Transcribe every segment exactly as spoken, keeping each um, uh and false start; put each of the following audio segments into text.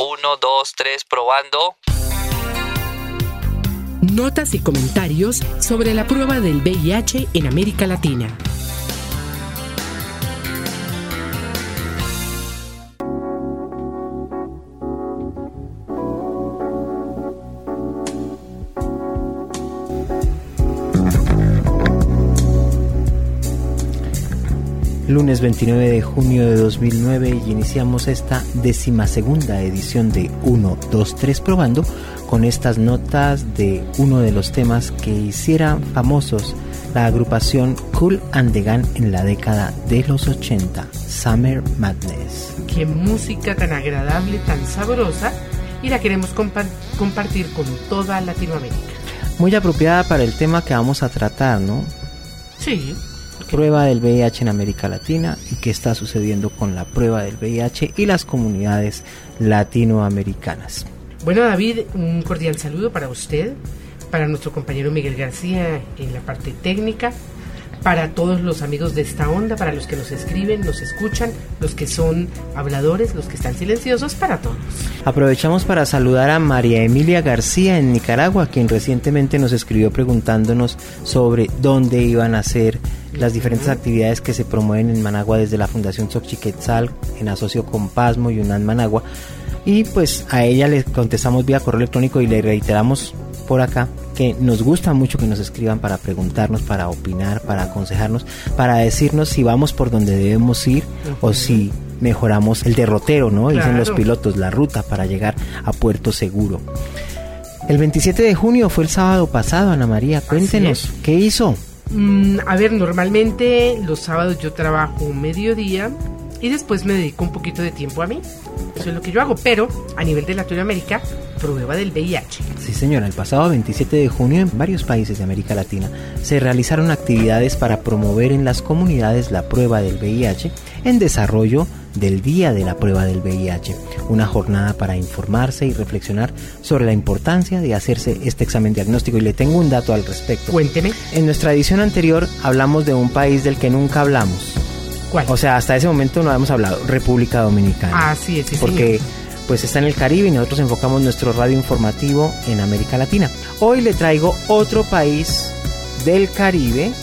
Uno, dos, tres, probando. Notas y comentarios sobre la prueba del V I H en América Latina. Lunes veintinueve de junio de dos mil nueve y iniciamos esta decimasegunda edición de uno, dos, tres probando con estas notas de uno de los temas que hicieran famosos la agrupación Kool and the Gang en la década de los ochenta, Summer Madness. Qué música tan agradable, tan sabrosa, y la queremos compa- compartir con toda Latinoamérica. Muy apropiada para el tema que vamos a tratar, ¿no? Sí. Prueba del V I H en América Latina y qué está sucediendo con la prueba del V I H y las comunidades latinoamericanas. Bueno, David, un cordial saludo para usted, para nuestro compañero Miguel García en la parte técnica, para todos los amigos de esta onda, para los que nos escriben, nos escuchan, los que son habladores, los que están silenciosos, para todos. Aprovechamos para saludar a María Emilia García en Nicaragua, quien recientemente nos escribió preguntándonos sobre dónde iban a ser las diferentes actividades que se promueven en Managua desde la Fundación Xochiquetzal en asocio con Pasmo y UNAM Managua, y pues a ella le contestamos vía correo electrónico y le reiteramos por acá que nos gusta mucho que nos escriban para preguntarnos, para opinar, para aconsejarnos, para decirnos si vamos por donde debemos ir uh-huh. o si mejoramos el derrotero, ¿no? Claro. Dicen los pilotos, la ruta para llegar a puerto seguro. El veintisiete de junio fue el sábado pasado, Ana María, cuéntenos, ¿qué hizo? Mm, a ver, normalmente los sábados yo trabajo un mediodía y después me dedico un poquito de tiempo a mí. Eso es lo que yo hago, pero a nivel de Latinoamérica, prueba del V I H. Sí, señora, el pasado veintisiete de junio en varios países de América Latina se realizaron actividades para promover en las comunidades la prueba del V I H en desarrollo del Día de la Prueba del V I H, una jornada para informarse y reflexionar sobre la importancia de hacerse este examen diagnóstico. Y le tengo un dato al respecto. Cuénteme. En nuestra edición anterior hablamos de un país del que nunca hablamos. ¿Cuál? O sea, hasta ese momento no habíamos hablado, República Dominicana. Ah, sí, sí, sí. Porque pues está en el Caribe y nosotros enfocamos nuestro radio informativo en América Latina. Hoy le traigo otro país del Caribe.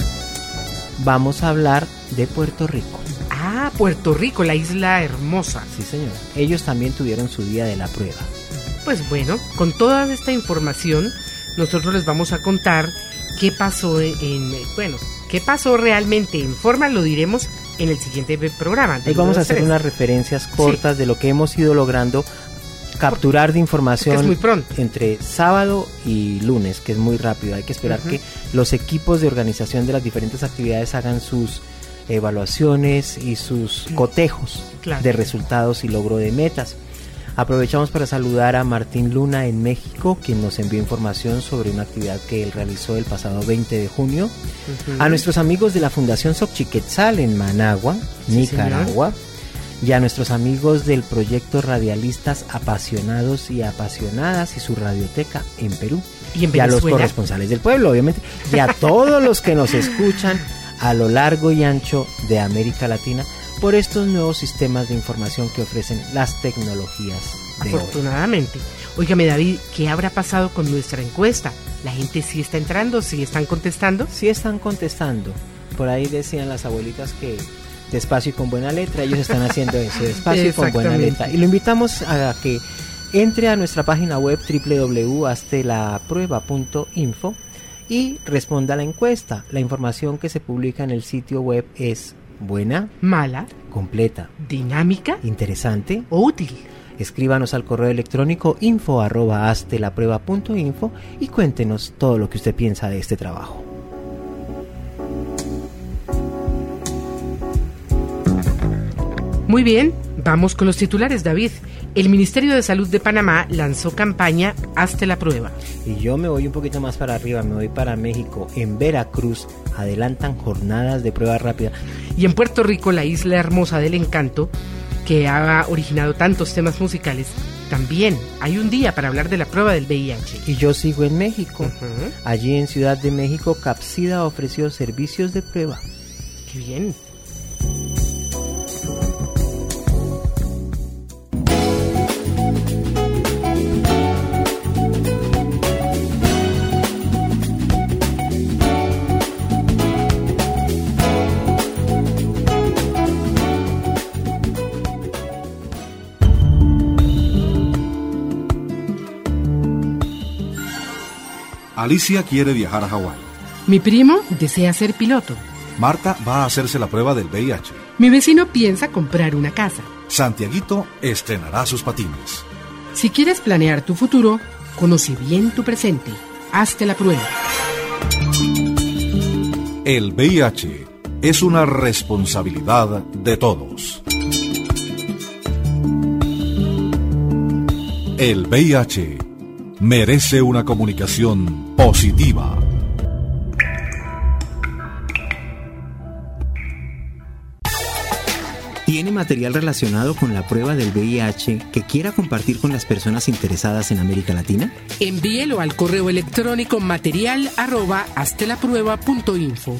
Vamos a hablar de Puerto Rico. Ah, Puerto Rico, la isla hermosa. Sí, señora. Ellos también tuvieron su día de la prueba. Pues bueno, con toda esta información, nosotros les vamos a contar qué pasó en, en bueno, qué pasó realmente en forma, lo diremos en el siguiente programa. Hoy vamos a hacer unas referencias cortas sí. de lo que hemos ido logrando capturar de información es muy pronto. Entre sábado y lunes, que es muy rápido. Hay que esperar uh-huh. que los equipos de organización de las diferentes actividades hagan sus evaluaciones y sus cotejos claro. de resultados y logro de metas. Aprovechamos para saludar a Martín Luna en México, quien nos envió información sobre una actividad que él realizó el pasado veinte de junio. Uh-huh. A nuestros amigos de la Fundación Xochiquetzal en Managua, sí, Nicaragua. Señor. Y a nuestros amigos del proyecto Radialistas Apasionados y Apasionadas y su radioteca en Perú. Y, en y a los corresponsales del pueblo, obviamente. Y a todos los que nos escuchan a lo largo y ancho de América Latina por estos nuevos sistemas de información que ofrecen las tecnologías de afortunadamente. Hoy. Óigame, David, ¿qué habrá pasado con nuestra encuesta? ¿La gente sí está entrando? ¿Sí están contestando? Sí están contestando. Por ahí decían las abuelitas que despacio y con buena letra. Ellos están haciendo eso, despacio y con buena letra. Y lo invitamos a que entre a nuestra página web doble u doble u doble u punto hazte la prueba punto info y responda a la encuesta. La información que se publica en el sitio web es buena, mala, completa, dinámica, interesante o útil. Escríbanos al correo electrónico info arroba hazte la prueba punto info y cuéntenos todo lo que usted piensa de este trabajo. Muy bien, vamos con los titulares, David. El Ministerio de Salud de Panamá lanzó campaña Hazte la Prueba. Y yo me voy un poquito más para arriba, me voy para México. En Veracruz adelantan jornadas de prueba rápida. Y en Puerto Rico, la isla hermosa del encanto, que ha originado tantos temas musicales, también hay un día para hablar de la prueba del V I H. Y yo sigo en México. Uh-huh. Allí en Ciudad de México, Capsida ofreció servicios de prueba. ¡Qué bien! Alicia quiere viajar a Hawái. Mi primo desea ser piloto. Marta va a hacerse la prueba del V I H. Mi vecino piensa comprar una casa. Santiaguito estrenará sus patines. Si quieres planear tu futuro, conoce bien tu presente. Hazte la prueba. El V I H es una responsabilidad de todos. El V I H merece una comunicación positiva. ¿Tiene material relacionado con la prueba del V I H que quiera compartir con las personas interesadas en América Latina? Envíelo al correo electrónico material arroba haztelaprueba punto info.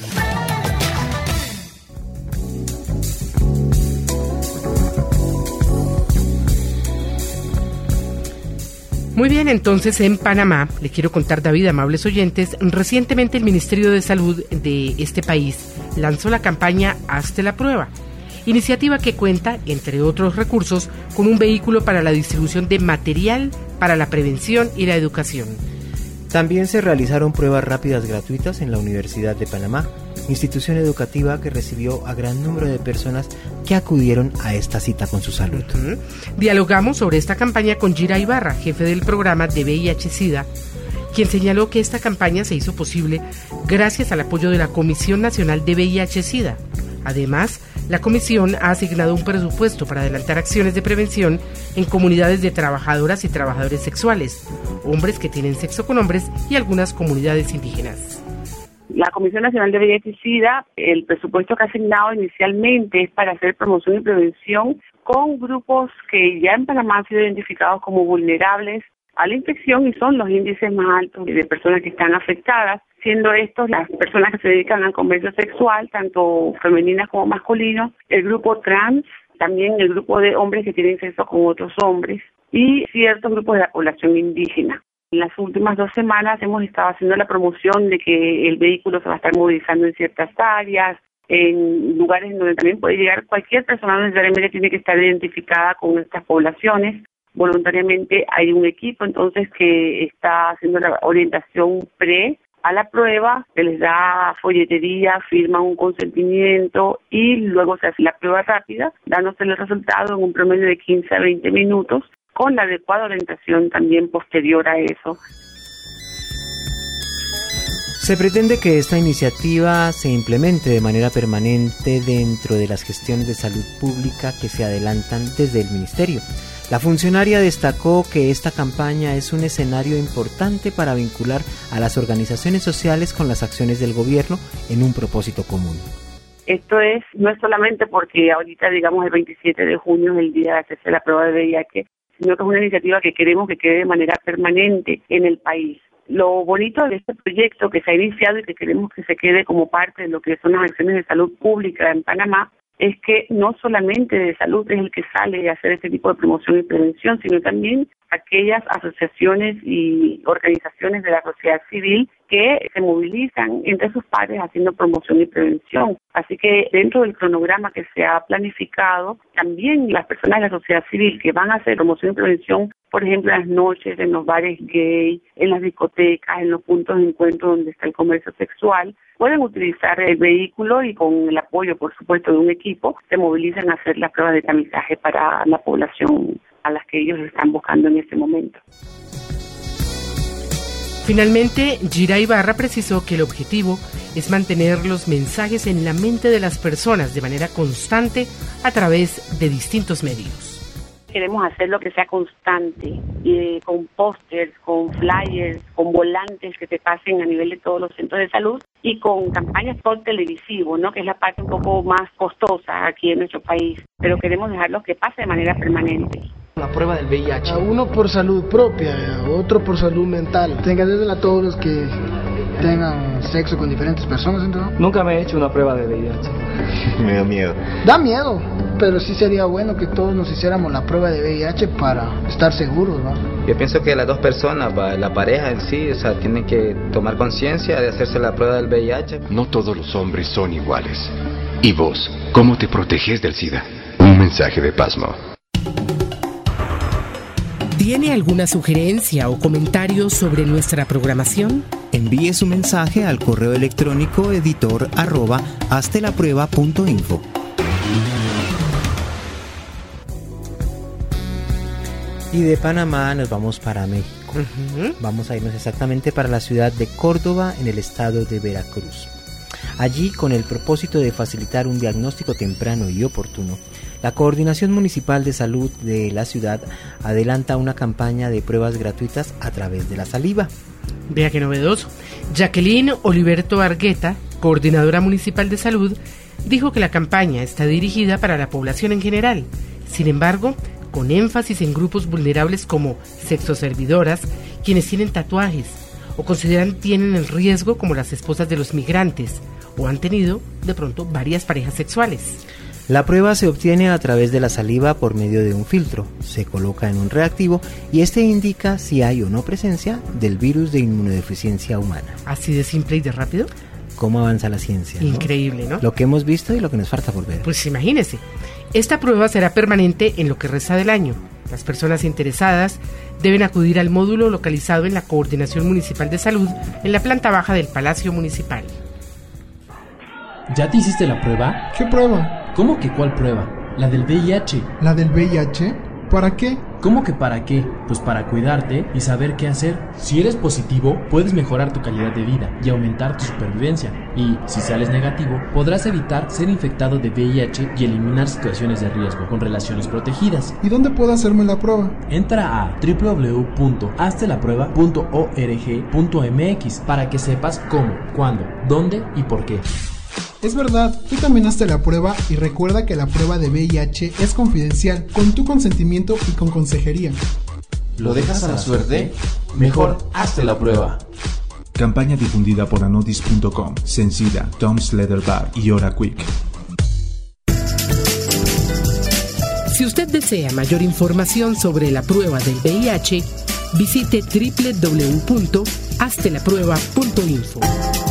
Muy bien, entonces en Panamá, le quiero contar, David, amables oyentes, recientemente el Ministerio de Salud de este país lanzó la campaña Hazte la Prueba, iniciativa que cuenta, entre otros recursos, con un vehículo para la distribución de material para la prevención y la educación. También se realizaron pruebas rápidas gratuitas en la Universidad de Panamá, institución educativa que recibió a gran número de personas que acudieron a esta cita con su salud. Uh-huh. Dialogamos sobre esta campaña con Gira Ibarra, jefe del programa de V I H-Sida, quien señaló que esta campaña se hizo posible gracias al apoyo de la Comisión Nacional de V I H-Sida. Además, la comisión ha asignado un presupuesto para adelantar acciones de prevención en comunidades de trabajadoras y trabajadores sexuales, hombres que tienen sexo con hombres y algunas comunidades indígenas. La Comisión Nacional de V I H-Sida, el presupuesto que ha asignado inicialmente es para hacer promoción y prevención con grupos que ya en Panamá han sido identificados como vulnerables a la infección y son los índices más altos de personas que están afectadas, siendo estos las personas que se dedican al comercio sexual, tanto femeninas como masculinos, el grupo trans, también el grupo de hombres que tienen sexo con otros hombres y ciertos grupos de la población indígena. En las últimas dos semanas hemos estado haciendo la promoción de que el vehículo se va a estar movilizando en ciertas áreas, en lugares donde también puede llegar cualquier persona, no necesariamente tiene que estar identificada con estas poblaciones. Voluntariamente hay un equipo entonces que está haciendo la orientación pre a la prueba, se les da folletería, firman un consentimiento y luego se hace la prueba rápida, dándose el resultado en un promedio de quince a veinte minutos, con la adecuada orientación también posterior a eso. Se pretende que esta iniciativa se implemente de manera permanente dentro de las gestiones de salud pública que se adelantan desde el Ministerio. La funcionaria destacó que esta campaña es un escenario importante para vincular a las organizaciones sociales con las acciones del gobierno en un propósito común. Esto es, no es solamente porque ahorita, digamos, el veintisiete de junio es el día de hacerse la prueba de V I H, sino que es una iniciativa que queremos que quede de manera permanente en el país. Lo bonito de este proyecto que se ha iniciado y que queremos que se quede como parte de lo que son las acciones de salud pública en Panamá es que no solamente de salud es el que sale a hacer este tipo de promoción y prevención, sino también aquellas asociaciones y organizaciones de la sociedad civil que se movilizan entre sus pares haciendo promoción y prevención. Así que dentro del cronograma que se ha planificado, también las personas de la sociedad civil que van a hacer promoción y prevención, por ejemplo, en las noches, en los bares gay, en las discotecas, en los puntos de encuentro donde está el comercio sexual, pueden utilizar el vehículo y con el apoyo, por supuesto, de un equipo, se movilizan a hacer las pruebas de tamizaje para la población a las que ellos están buscando en este momento. Finalmente, Gira Ibarra precisó que el objetivo es mantener los mensajes en la mente de las personas de manera constante a través de distintos medios. Queremos hacerlo que sea constante, y con pósters, con flyers, con volantes que se pasen a nivel de todos los centros de salud y con campañas por televisivo, ¿no? Que es la parte un poco más costosa aquí en nuestro país, pero queremos dejarlo que pase de manera permanente. La prueba del V I H. A uno por salud propia, a otro por salud mental. Tengan a todos los que tengan sexo con diferentes personas, ¿no? Nunca me he hecho una prueba de V I H. Me da miedo. Da miedo, pero sí sería bueno que todos nos hiciéramos la prueba de V I H para estar seguros, ¿no? Yo pienso que las dos personas, la pareja en sí, o sea, tienen que tomar conciencia de hacerse la prueba del V I H. No todos los hombres son iguales. ¿Y vos, cómo te proteges del SIDA? Un mensaje de Pasmo. ¿Tiene alguna sugerencia o comentario sobre nuestra programación? Envíe su mensaje al correo electrónico editor arroba haztelaprueba punto info. Y de Panamá nos vamos para México. Uh-huh. Vamos a irnos exactamente para la ciudad de Córdoba, en el estado de Veracruz. Allí, con el propósito de facilitar un diagnóstico temprano y oportuno, la Coordinación Municipal de Salud de la ciudad adelanta una campaña de pruebas gratuitas a través de la saliva. Vea qué novedoso. Jacqueline Oliverto Argueta, coordinadora municipal de salud, dijo que la campaña está dirigida para la población en general. Sin embargo, con énfasis en grupos vulnerables como sexoservidoras, quienes tienen tatuajes o consideran tienen el riesgo, como las esposas de los migrantes, o han tenido de pronto varias parejas sexuales. La prueba se obtiene a través de la saliva por medio de un filtro, se coloca en un reactivo y este indica si hay o no presencia del virus de inmunodeficiencia humana. ¿Así de simple y de rápido? ¿Cómo avanza la ciencia? Increíble, ¿no? ¿no? Lo que hemos visto y lo que nos falta por ver. Pues imagínese, esta prueba será permanente en lo que resta del año. Las personas interesadas deben acudir al módulo localizado en la Coordinación Municipal de Salud en la planta baja del Palacio Municipal. ¿Ya te hiciste la prueba? ¿Qué prueba? ¿Cómo que cuál prueba? La del V I H. ¿La del V I H? ¿Para qué? ¿Cómo que para qué? Pues para cuidarte y saber qué hacer. Si eres positivo, puedes mejorar tu calidad de vida y aumentar tu supervivencia. Y si sales negativo, podrás evitar ser infectado de V I H y eliminar situaciones de riesgo con relaciones protegidas. ¿Y dónde puedo hacerme la prueba? Entra a doble u doble u doble u punto hazte la prueba punto org punto m x para que sepas cómo, cuándo, dónde y por qué. Es verdad, tú también hazte la prueba y recuerda que la prueba de V I H es confidencial, con tu consentimiento y con consejería. ¿Lo dejas a la suerte? Mejor hazte la prueba. Campaña difundida por anodis punto com, Sensida, Tom's Leather Bar y Hora Quick. Si usted desea mayor información sobre la prueba del V I H, visite doble u doble u doble u punto hazte la prueba punto info.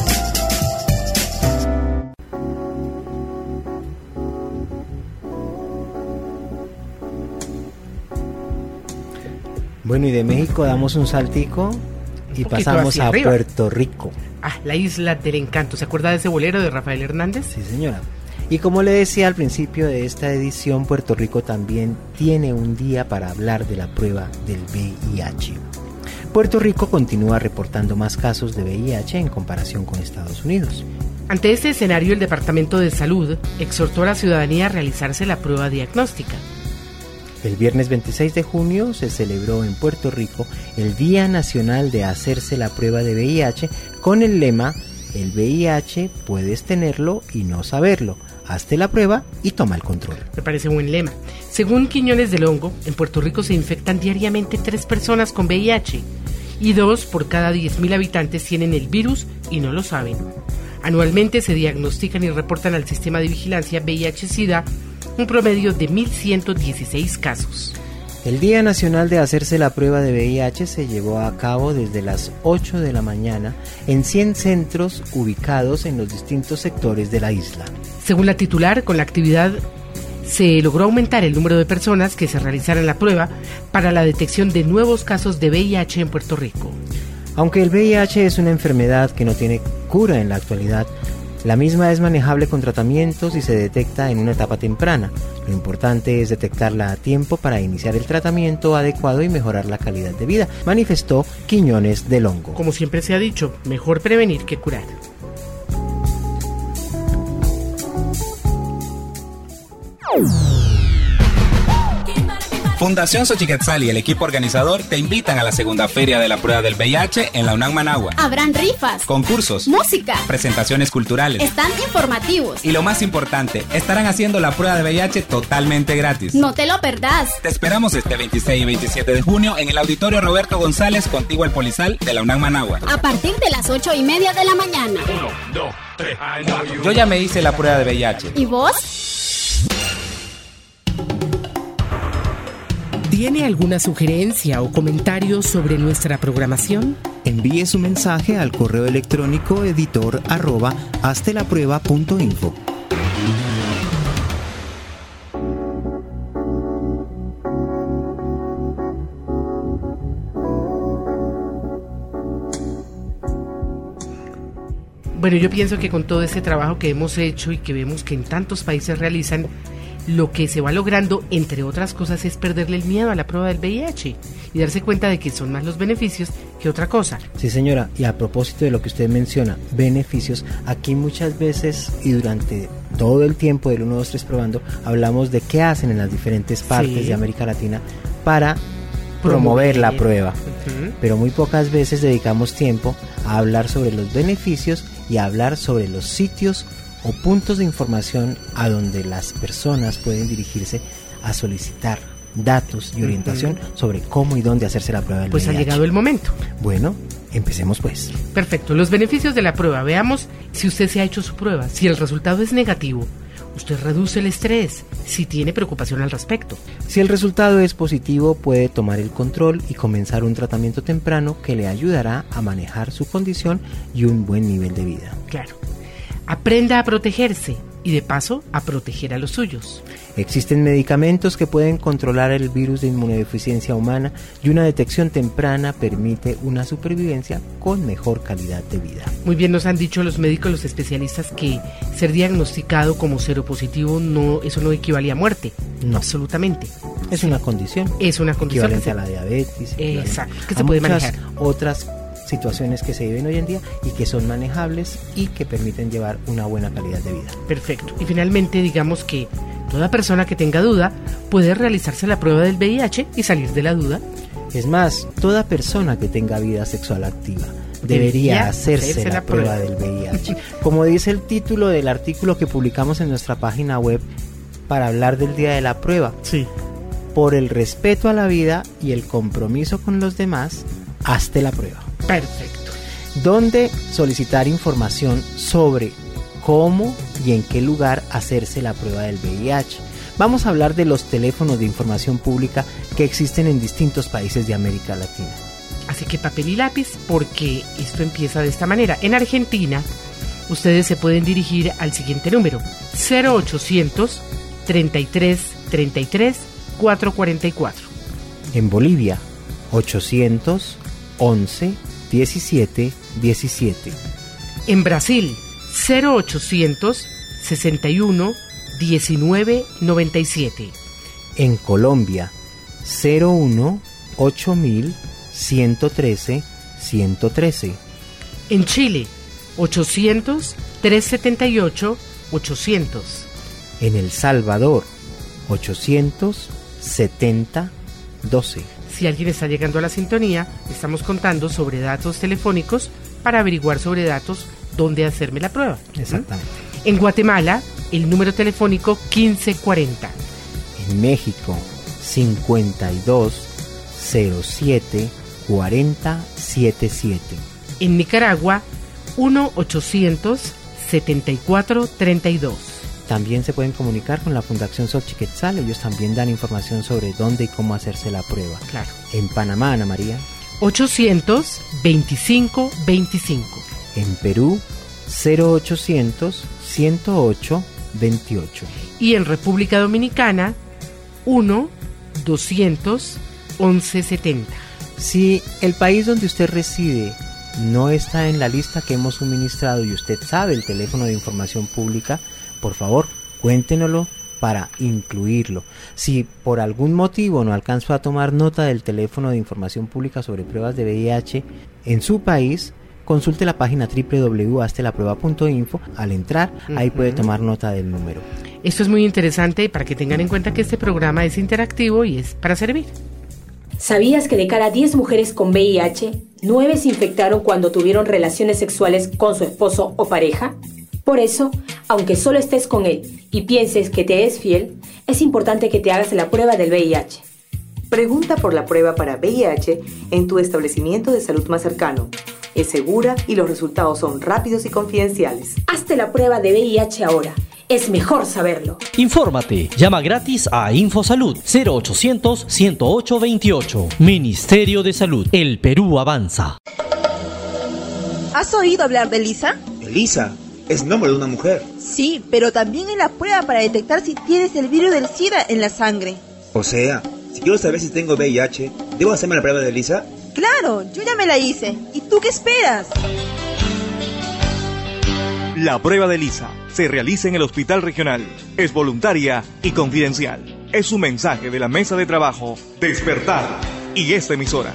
Bueno, y de México damos un saltico y un pasamos a arriba. Puerto Rico. Ah, la isla del encanto. ¿Se acuerda de ese bolero de Rafael Hernández? Sí, señora. Y como le decía al principio de esta edición, Puerto Rico también tiene un día para hablar de la prueba del V I H. Puerto Rico continúa reportando más casos de V I H en comparación con Estados Unidos. Ante este escenario, el Departamento de Salud exhortó a la ciudadanía a realizarse la prueba diagnóstica. El viernes veintiséis de junio se celebró en Puerto Rico el Día Nacional de Hacerse la Prueba de V I H con el lema "El V I H puedes tenerlo y no saberlo. Hazte la prueba y toma el control". Me parece un buen lema. Según Quiñones del Hongo, en Puerto Rico se infectan diariamente tres personas con V I H y dos por cada diez mil habitantes tienen el virus y no lo saben. Anualmente se diagnostican y reportan al sistema de vigilancia V I H-Sida un promedio de mil ciento dieciséis casos. El Día Nacional de Hacerse la Prueba de V I H se llevó a cabo desde las ocho de la mañana en cien centros ubicados en los distintos sectores de la isla. Según la titular, con la actividad se logró aumentar el número de personas que se realizaran la prueba para la detección de nuevos casos de V I H en Puerto Rico. Aunque el V I H es una enfermedad que no tiene cura en la actualidad, la misma es manejable con tratamientos y se detecta en una etapa temprana. Lo importante es detectarla a tiempo para iniciar el tratamiento adecuado y mejorar la calidad de vida, manifestó Quiñones del Hongo. Como siempre se ha dicho, mejor prevenir que curar. Fundación Xochiquetzal y el equipo organizador te invitan a la segunda feria de la prueba del V I H en la UNAM Managua. Habrán rifas, concursos, música, presentaciones culturales, stand informativos y lo más importante, estarán haciendo la prueba de V I H totalmente gratis. No te lo perdás. Te esperamos este veintiséis y veintisiete de junio en el Auditorio Roberto González, contiguo al Polizal de la UNAM Managua. A partir de las ocho y media de la mañana. Uno, dos, tres. Yo ya me hice la prueba de V I H. ¿Y vos? ¿Tiene alguna sugerencia o comentario sobre nuestra programación? Envíe su mensaje al correo electrónico editor arroba haztelaprueba punto info. Bueno, yo pienso que con todo este trabajo que hemos hecho y que vemos que en tantos países realizan, lo que se va logrando, entre otras cosas, es perderle el miedo a la prueba del V I H y darse cuenta de que son más los beneficios que otra cosa. Sí, señora, y a propósito de lo que usted menciona, beneficios, aquí muchas veces y durante todo el tiempo del uno, dos, tres probando, hablamos de qué hacen en las diferentes partes sí. de América Latina para promover, promover la prueba, uh-huh. pero muy pocas veces dedicamos tiempo a hablar sobre los beneficios y a hablar sobre los sitios o puntos de información a donde las personas pueden dirigirse a solicitar datos y orientación uh-huh. sobre cómo y dónde hacerse la prueba del pues V I H. Pues ha llegado el momento. Bueno, empecemos pues. Perfecto, los beneficios de la prueba. Veamos si usted se ha hecho su prueba. Si el resultado es negativo, usted reduce el estrés, si tiene preocupación al respecto. Si el resultado es positivo, puede tomar el control y comenzar un tratamiento temprano que le ayudará a manejar su condición y un buen nivel de vida. Claro. Aprenda a protegerse y de paso a proteger a los suyos. Existen medicamentos que pueden controlar el virus de inmunodeficiencia humana y una detección temprana permite una supervivencia con mejor calidad de vida. Muy bien nos han dicho los médicos, los especialistas, que ser diagnosticado como seropositivo, no, eso no equivale a muerte. No. Absolutamente. Es una condición. Es una condición. Equivalente se... a la diabetes. Exacto. Que se puede manejar. Otras situaciones que se viven hoy en día y que son manejables y que permiten llevar una buena calidad de vida. Perfecto. Y finalmente, digamos que toda persona que tenga duda puede realizarse la prueba del V I H y salir de la duda. Es más, toda persona que tenga vida sexual activa debería, debería hacerse, hacerse la, la prueba, prueba del V I H. Como dice el título del artículo que publicamos en nuestra página web para hablar del día de la prueba. Sí. Por el respeto a la vida y el compromiso con los demás, hazte la prueba. Perfecto. Donde solicitar información sobre cómo y en qué lugar hacerse la prueba del V I H. Vamos a hablar de los teléfonos de información pública que existen en distintos países de América Latina. Así que papel y lápiz, porque esto empieza de esta manera. En Argentina, ustedes se pueden dirigir al siguiente número: cero ochocientos, treinta y tres, treinta y tres, cuatrocientos cuarenta y cuatro. En Bolivia, ochocientos, once, diecisiete, diecisiete. En Brasil, cero ochocientos, sesenta y uno, diecinueve, noventa y siete. En Colombia, cero uno, ocho mil, ciento trece, ciento trece. En Chile, ochocientos, trescientos setenta y ocho, ochocientos. En El Salvador, ochocientos, setenta, doce. Si alguien está llegando a la sintonía, estamos contando sobre datos telefónicos para averiguar sobre datos donde hacerme la prueba. Exactamente. En Guatemala, el número telefónico quince cuarenta. En México, cincuenta y dos, cero siete, cuarenta, setenta y siete. En Nicaragua, uno ochocientos, setenta y cuatro, treinta y dos. También se pueden comunicar con la Fundación Xochiquetzal, ellos también dan información sobre dónde y cómo hacerse la prueba. Claro. En Panamá, Ana María, ochocientos, veinticinco, veinticinco. En Perú, cero ochocientos, ciento ocho, veintiocho. Y en República Dominicana, uno doscientos, once setenta. Si el país donde usted reside no está en la lista que hemos suministrado y usted sabe el teléfono de información pública, por favor, cuéntenoslo para incluirlo. Si por algún motivo no alcanzó a tomar nota del teléfono de información pública sobre pruebas de V I H en su país, consulte la página doble u doble u doble u punto hazte la prueba punto info. Al entrar, uh-huh. ahí puede tomar nota del número. Esto es muy interesante para que tengan en cuenta que este programa es interactivo y es para servir. ¿Sabías que de cada diez mujeres con V I H, nueve se infectaron cuando tuvieron relaciones sexuales con su esposo o pareja? Por eso, aunque solo estés con él y pienses que te es fiel, es importante que te hagas la prueba del V I H. Pregunta por la prueba para V I H en tu establecimiento de salud más cercano. Es segura y los resultados son rápidos y confidenciales. Hazte la prueba de V I H ahora. Es mejor saberlo. Infórmate. Llama gratis a InfoSalud cero ochocientos, ciento ocho, veintiocho. Ministerio de Salud. El Perú avanza. ¿Has oído hablar de Lisa? Elisa. Es nombre de una mujer. Sí, pero también es la prueba para detectar si tienes el virus del SIDA en la sangre. O sea, si quiero saber si tengo V I H, ¿debo hacerme la prueba de Elisa? Claro, yo ya me la hice. ¿Y tú qué esperas? La prueba de Lisa se realiza en el Hospital Regional. Es voluntaria y confidencial. Es un mensaje de la mesa de trabajo Despertar y esta emisora.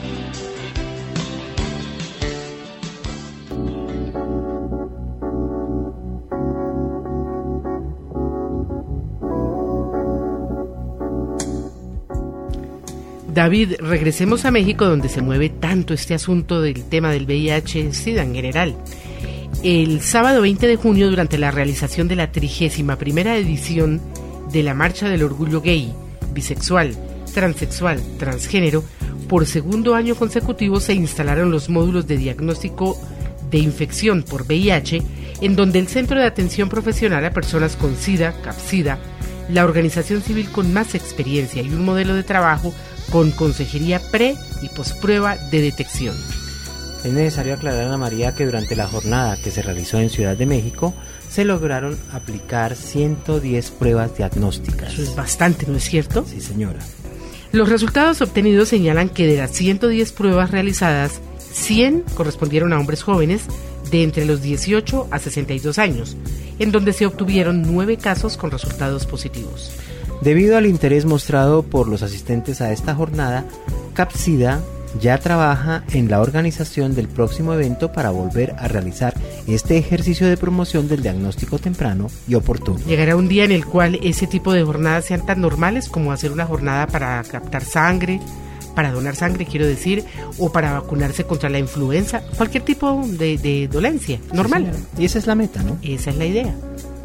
David, regresemos a México, donde se mueve tanto este asunto del tema del V I H-Sida en general. El sábado veinte de junio, durante la realización de la trigésima primera edición de la Marcha del Orgullo Gay, Bisexual, Transexual, Transgénero, por segundo año consecutivo se instalaron los módulos de diagnóstico de infección por V I H, en donde el Centro de Atención Profesional a Personas con SIDA, CAPSIDA, la organización civil con más experiencia y un modelo de trabajo con consejería pre y posprueba de detección. Es necesario aclarar, Ana María, que durante la jornada que se realizó en Ciudad de México se lograron aplicar ciento diez pruebas diagnósticas. Eso es bastante, ¿no es cierto? Sí, señora. Los resultados obtenidos señalan que de las ciento diez pruebas realizadas, cien correspondieron a hombres jóvenes de entre los dieciocho a sesenta y dos años, en donde se obtuvieron nueve casos con resultados positivos. Debido al interés mostrado por los asistentes a esta jornada, CAPSIDA ya trabaja en la organización del próximo evento para volver a realizar este ejercicio de promoción del diagnóstico temprano y oportuno. Llegará un día en el cual ese tipo de jornadas sean tan normales como hacer una jornada para captar sangre, para donar sangre, quiero decir, o para vacunarse contra la influenza, cualquier tipo de, de dolencia normal. Sí, y esa es la meta, ¿no? Esa es la idea.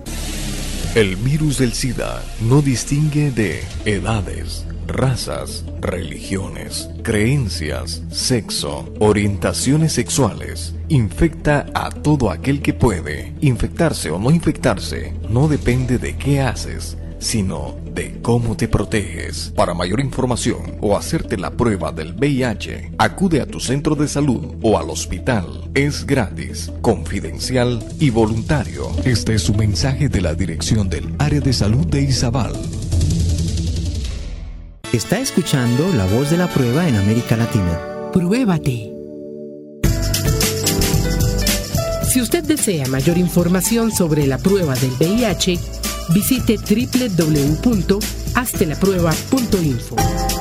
El virus del SIDA no distingue de edades, razas, religiones, creencias, sexo, orientaciones sexuales. Infecta a todo aquel que puede. Infectarse o no infectarse no depende de qué haces, sino de cómo te proteges. Para mayor información o hacerte la prueba del V I H, acude a tu centro de salud o al hospital. Es gratis, confidencial y voluntario. Este es un mensaje de la Dirección del Área de Salud de Izabal. Está escuchando La Voz de la Prueba en América Latina. Pruébate. Si usted desea mayor información sobre la prueba del V I H, visite doble u doble u doble u punto hazte la prueba punto info.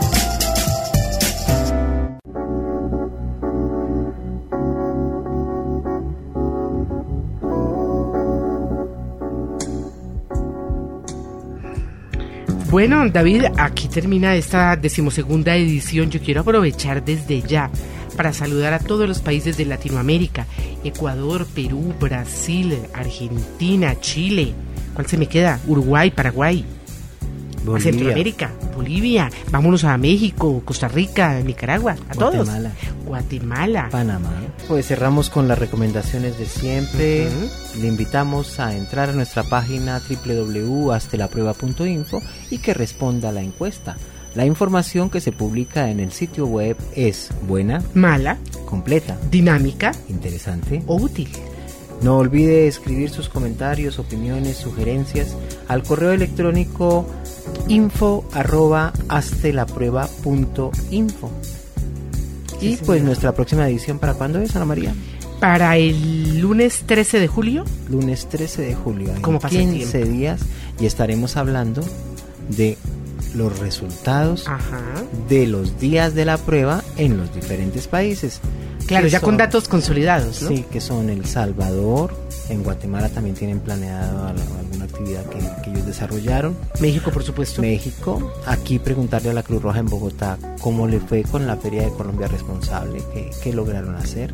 Bueno, David, aquí termina esta decimosegunda edición. Yo quiero aprovechar desde ya para saludar a todos los países de Latinoamérica: Ecuador, Perú, Brasil, Argentina, Chile. ¿Cuál se me queda? Uruguay, Paraguay, Bolivia. Centroamérica, Bolivia. Vámonos a México, Costa Rica, Nicaragua, a Guatemala. todos. Guatemala. Panamá. Pues cerramos con las recomendaciones de siempre. Uh-huh. Le invitamos a entrar a nuestra página doble u doble u doble u punto hazte la prueba punto info y que responda a la encuesta. La información que se publica en el sitio web es buena, mala, completa, dinámica, interesante o útil. No olvide escribir sus comentarios, opiniones, sugerencias al correo electrónico info arroba hazte la prueba punto info. Sí, y señora. Pues nuestra próxima edición, ¿para cuándo es, Ana María? Para el lunes trece de julio. Lunes trece de julio, en ¿Cómo pasa el quince tiempo? días, y estaremos hablando de los resultados Ajá. de los días de la prueba en los diferentes países. Claro, ya son, con datos consolidados, ¿no? Sí, que son El Salvador, en Guatemala también tienen planeado alguna actividad que, que ellos desarrollaron. México, por supuesto. México. Aquí preguntarle a la Cruz Roja en Bogotá cómo le fue con la Feria de Colombia Responsable, qué, qué lograron hacer.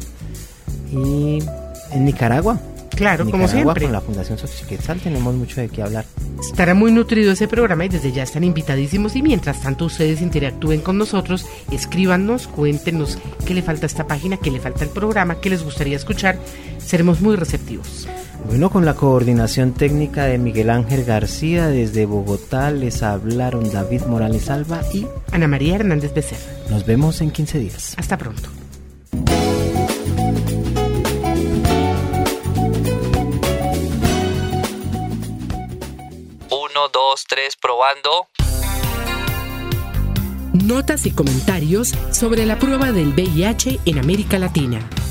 Y en Nicaragua. Claro, Nicaragua, como siempre. Con la Fundación Xochiquetzal tenemos mucho de qué hablar. Estará muy nutrido ese programa y desde ya están invitadísimos, y mientras tanto ustedes interactúen con nosotros, escríbanos, cuéntenos qué le falta a esta página, qué le falta al programa, qué les gustaría escuchar. Seremos muy receptivos. Bueno, con la coordinación técnica de Miguel Ángel García, desde Bogotá les hablaron David Morales Alba y Ana María Hernández Becerra. Nos vemos en quince días. Hasta pronto. Uno, dos, tres, probando. Notas y comentarios sobre la prueba del V I H en América Latina.